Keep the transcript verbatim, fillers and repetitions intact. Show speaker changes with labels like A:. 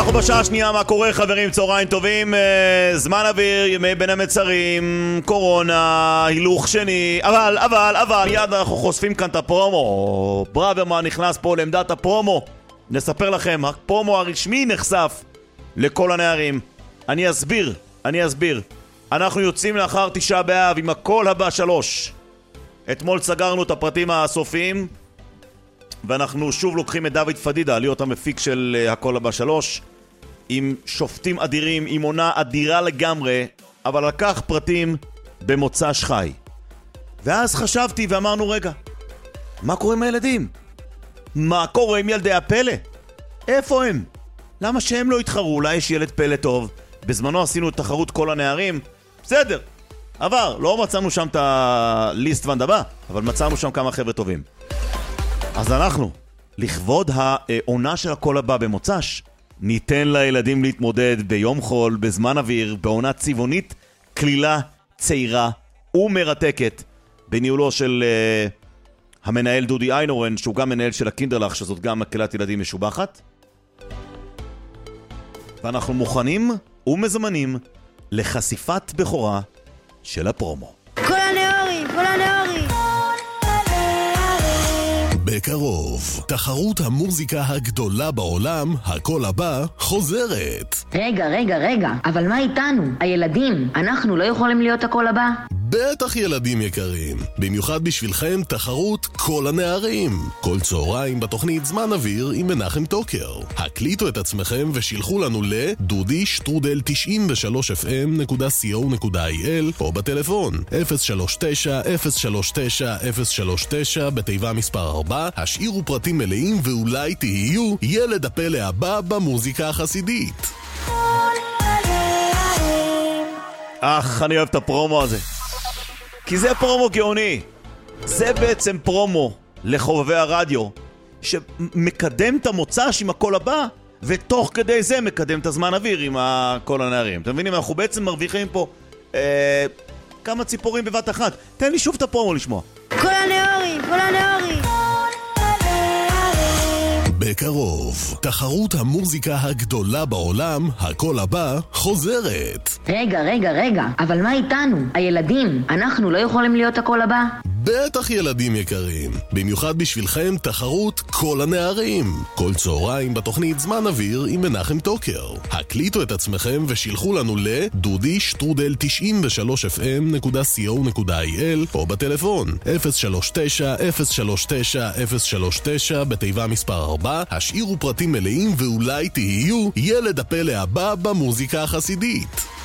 A: אנחנו בשעה השנייה, מה קורה חברים? צהריים טובים, זמן אוויר, ימי בין המצרים, קורונה, הילוך שני, אבל, אבל, אבל, מיד אנחנו חושפים כאן את הפרומו. ברוורמן נכנס פה לעמדת הפרומו. נספר לכם, הפרומו הרשמי נחשף לכל הנערים. אני אסביר, אני אסביר. אנחנו יוצאים לאחר תשעה באב עם הכל הבא שלוש. אתמול סגרנו את הפרטים הסופיים, ואנחנו שוב לוקחים את דוד פדידה להיות המפיק של הכל הבא שלוש, עם שופטים אדירים, עם עונה אדירה לגמרי, אבל לקח פרטים במוצ"ש חי. ואז חשבתי ואמרנו, רגע, מה קורה עם הילדים? מה קורה עם ילדי הפלא? איפה הם? למה שהם לא יתחרו? אולי יש ילד פלא טוב. בזמנו עשינו את תחרות כל הנערים, בסדר, עבר, לא מצאנו שם את הליסט ונד הבא, אבל מצאנו שם כמה חבר'ה טובים. אז אנחנו, לכבוד העונה של הכל הבא במוצ"ש, ניתן לילדים להתמודד ביום חול, בזמן אוויר, בעונה צבעונית, כלילה, צעירה ומרתקת, בניהולו של uh, המנהל דודי איינורן, שהוא גם מנהל של הקינדרלך, שזאת גם מקהלת ילדים משובחת. ואנחנו מוכנים ומזמנים לחשיפת בכורה של הפרומו.
B: כל הנאורים, כל הנאורים.
C: בקרוב, תחרות המוזיקה הגדולה בעולם, הכל הבא, חוזרת.
D: רגע, רגע, רגע, אבל מה איתנו? הילדים, אנחנו לא יכולים להיות הכל הבא?
C: בטח ילדים יקרים, במיוחד בשבילכם תחרות כל הנערים. כל צהריים בתוכנית זמן אוויר עם מנחם טוקר. הקליטו את עצמכם ושילחו לנו לדודי שטרודל תשעים ושלוש אף אם נקודה סי או נקודה איי אל או בטלפון אפס שלוש תשע אפס שלוש תשע אפס שלוש תשע בתיבה מספר ארבע. השאירו פרטים מלאים ואולי תהיו ילד הפלא הבא במוזיקה החסידית.
A: אך, אני אוהב את הפרומו הזה, כי זה פרומו גאוני. זה בעצם פרומו לחובבי הרדיו שמקדם את המוצ"ש עם הכל הבא, ותוך כדי זה מקדם את הזמן אוויר עם כל הנערים. אתם מבינים? אנחנו בעצם מרוויחים פה אה, כמה ציפורים בבת אחת. תן לי שוב את הפרומו לשמוע.
B: כל הנאורים, כל הנאורים.
C: בקרוב, תחרות המוזיקה הגדולה בעולם, הכל הבא, חוזרת.
D: רגע, רגע, רגע, אבל מה איתנו? הילדים, אנחנו לא יכולים להיות הכל הבא?
C: בטח ילדים יקרים, במיוחד בשבילכם תחרות כל הנערים. כל צהריים בתוכנית זמן אוויר עם מנחם טוקר. הקליטו את עצמכם ושילחו לנו לדודי שטרודל תשעים ושלוש אף אם נקודה סי או נקודה איי אל או בטלפון אפס שלוש תשע אפס שלוש תשע אפס שלוש תשע בתיבה מספר ארבע. השאירו פרטים מלאים ואולי תהיו ילד הפלא הבא במוזיקה החסידית.